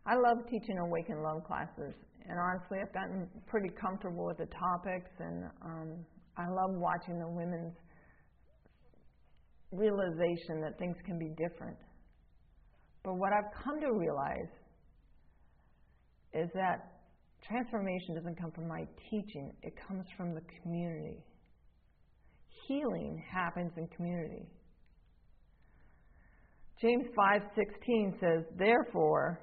I love teaching Awaken Love classes, and honestly, I've gotten pretty comfortable with the topics, and I love watching the women's realization that things can be different. But what I've come to realize is that transformation doesn't come from my teaching, it comes from the community. Healing happens in community. James 5:16 says, "Therefore,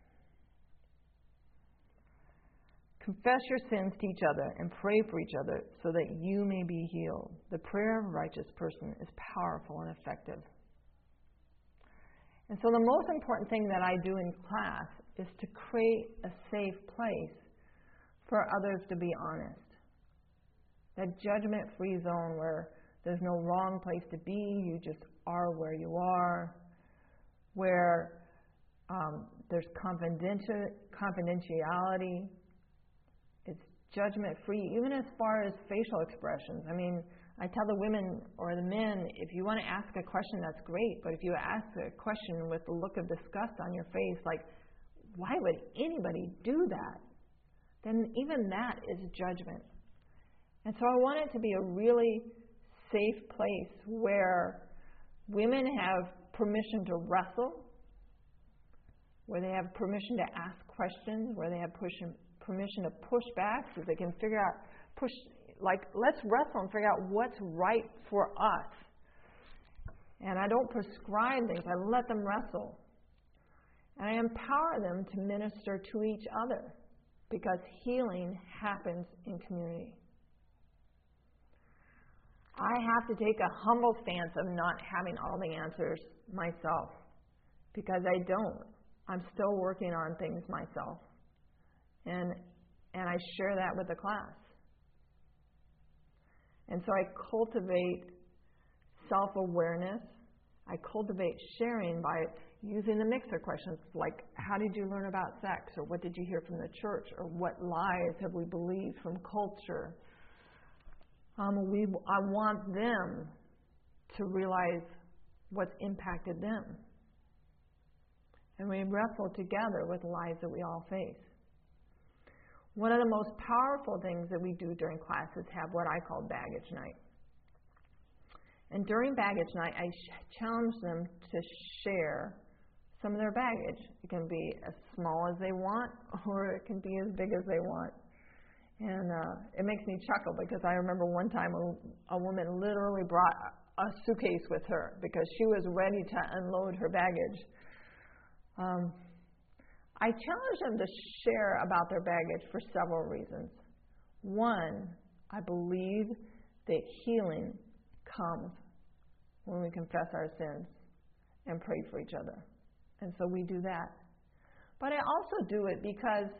confess your sins to each other and pray for each other so that you may be healed. The prayer of a righteous person is powerful and effective." And so the most important thing that I do in class is to create a safe place for others to be honest. That judgment-free zone where there's no wrong place to be, you just are where you are, where there's confidentiality. It's judgment-free, even as far as facial expressions. I mean, I tell the women or the men, if you want to ask a question, that's great, but if you ask a question with the look of disgust on your face, like, why would anybody do that? Then even that is judgment. And so I want it to be a really safe place where women have permission to wrestle, where they have permission to ask questions, where they have permission to push back so they can figure out, let's wrestle and figure out what's right for us. And I don't prescribe things, I let them wrestle. And I empower them to minister to each other, because healing happens in community. I have to take a humble stance of not having all the answers myself, because I don't. I'm still working on things myself. And I share that with the class. And so I cultivate self-awareness. I cultivate sharing by using the mixer questions, like, how did you learn about sex? Or what did you hear from the church? Or what lies have we believed from culture? I want them to realize what's impacted them. And we wrestle together with lies that we all face. One of the most powerful things that we do during class is have what I call baggage night. And during baggage night, I challenge them to share some of their baggage. It can be as small as they want, or it can be as big as they want. And it makes me chuckle, because I remember one time a woman literally brought a suitcase with her because she was ready to unload her baggage. I challenge them to share about their baggage for several reasons. One, I believe that healing comes when we confess our sins and pray for each other. And so we do that. But I also do it because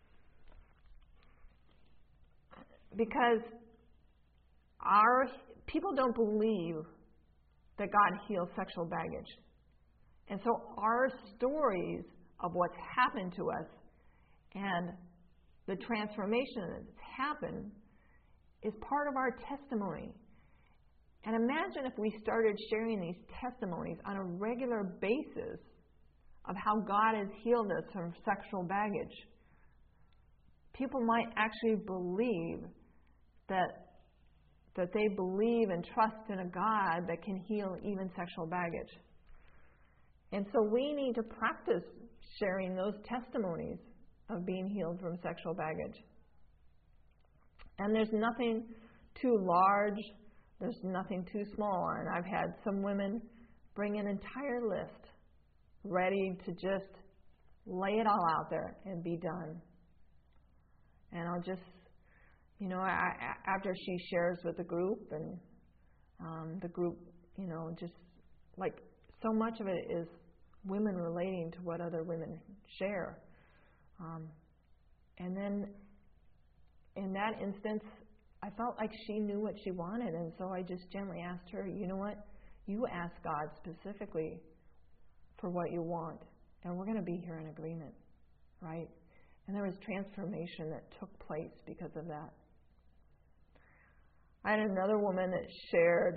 our people don't believe that God heals sexual baggage. And so our stories of what's happened to us and the transformation that's happened is part of our testimony. And imagine if we started sharing these testimonies on a regular basis of how God has healed us from sexual baggage. People might actually believe that they believe and trust in a God that can heal even sexual baggage. And so we need to practice sharing those testimonies of being healed from sexual baggage. And there's nothing too large, there's nothing too small. And I've had some women bring an entire list ready to just lay it all out there and be done. And I'll just, after she shares with the group, and the group, just like so much of it is women relating to what other women share. And then in that instance, I felt like she knew what she wanted, and so I just gently asked her, you know what, you ask God specifically for what you want, and we're going to be here in agreement, right? And there was transformation that took place because of that. I had another woman that shared,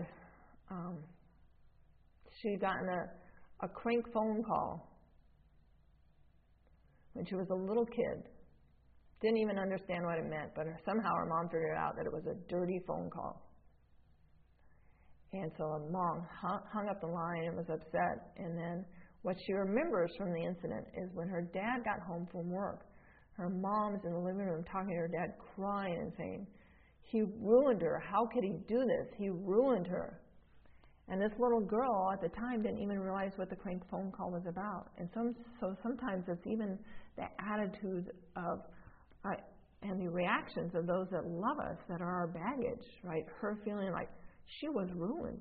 she'd gotten a crank phone call when she was a little kid. Didn't even understand what it meant, but somehow her mom figured out that it was a dirty phone call. And so her mom hung up the line and was upset. And then what she remembers from the incident is when her dad got home from work, her mom's in the living room talking to her dad, crying and saying, "He ruined her. How could he do this? He ruined her." And this little girl at the time didn't even realize what the crank phone call was about. And so sometimes it's even the attitude of and the reactions of those that love us that are our baggage, right? Her feeling like she was ruined.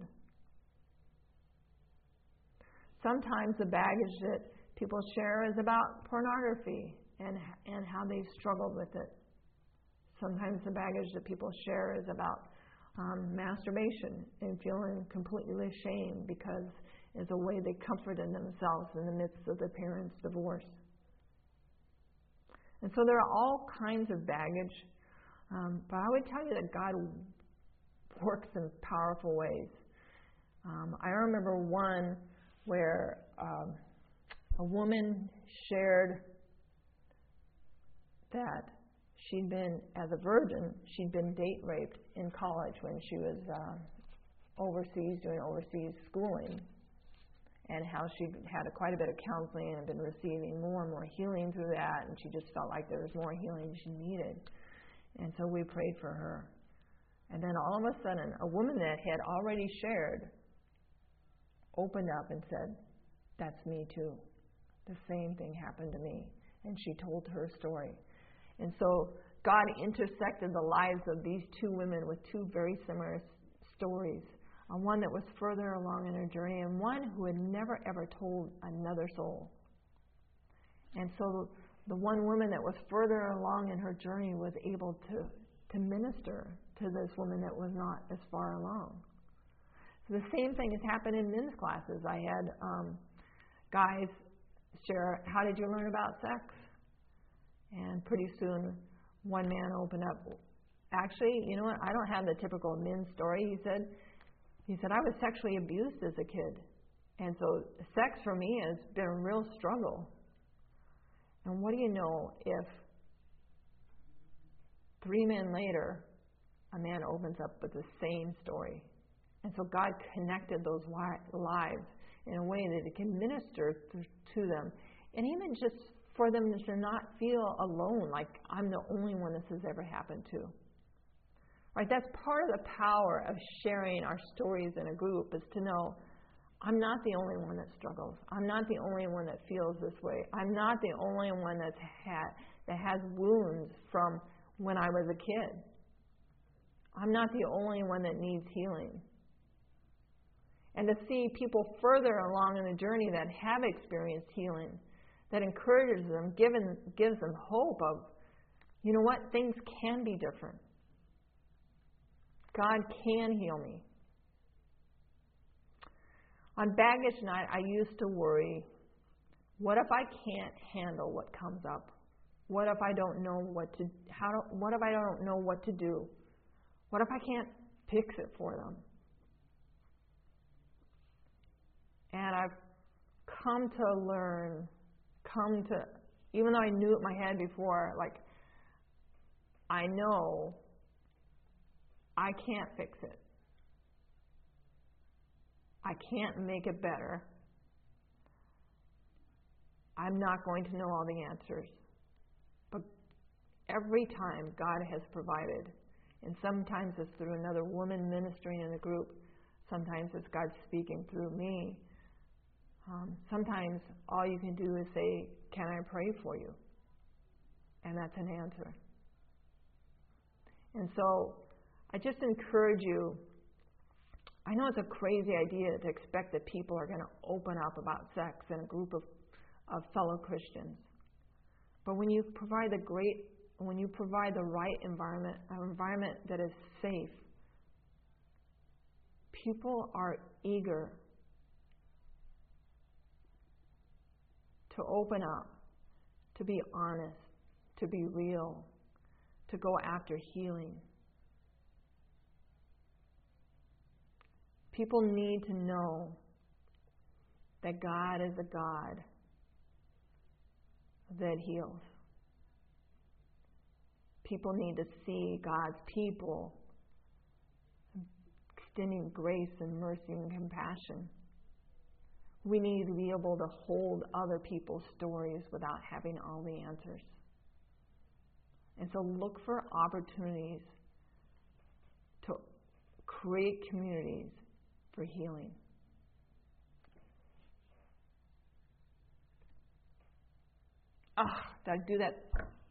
Sometimes the baggage that people share is about pornography and how they've struggled with it. Sometimes the baggage that people share is about masturbation and feeling completely ashamed because it's a way they comforted themselves in the midst of their parents' divorce. And so there are all kinds of baggage, but I would tell you that God works in powerful ways. I remember one where a woman shared that she'd been, as a virgin, she'd been date raped in college when she was overseas, doing overseas schooling, and how she had quite a bit of counseling and had been receiving more and more healing through that, and she just felt like there was more healing she needed. And so we prayed for her. And then all of a sudden, a woman that had already shared opened up and said, "That's me too. The same thing happened to me." And she told her story. And so God intersected the lives of these two women with two very similar stories. One that was further along in her journey and one who had never ever told another soul. And so the one woman that was further along in her journey was able to minister to this woman that was not as far along. So the same thing has happened in men's classes. I had guys share, "How did you learn about sex?" And pretty soon one man opened up, "Actually, you know what? I don't have the typical men's story." He said, "I was sexually abused as a kid. And so sex for me has been a real struggle." And what do you know if 3 men later, a man opens up with the same story? And so God connected those lives in a way that it can minister to them. And even just for them to not feel alone, like I'm the only one this has ever happened to. Right? That's part of the power of sharing our stories in a group, is to know I'm not the only one that struggles. I'm not the only one that feels this way. I'm not the only one that has wounds from when I was a kid. I'm not the only one that needs healing. And to see people further along in the journey that have experienced healing, that encourages them, gives them hope of, you know what, things can be different. God can heal me. On baggage night, I used to worry, what if I can't handle what comes up? What if I don't know what if I don't know what to do? What if I can't fix it for them? And I've come to learn, even though I knew it in my head before, like, I know I can't fix it. I can't make it better. I'm not going to know all the answers. But every time God has provided, and sometimes it's through another woman ministering in the group, sometimes it's God speaking through me. Sometimes all you can do is say, "Can I pray for you?" And that's an answer. And so I just encourage you, I know it's a crazy idea to expect that people are going to open up about sex in a group of fellow Christians. But when you provide the right environment, an environment that is safe, people are eager to open up, to be honest, to be real, to go after healing. People need to know that God is a God that heals. People need to see God's people extending grace and mercy and compassion. We need to be able to hold other people's stories without having all the answers. And so look for opportunities to create communities for healing. Did I do that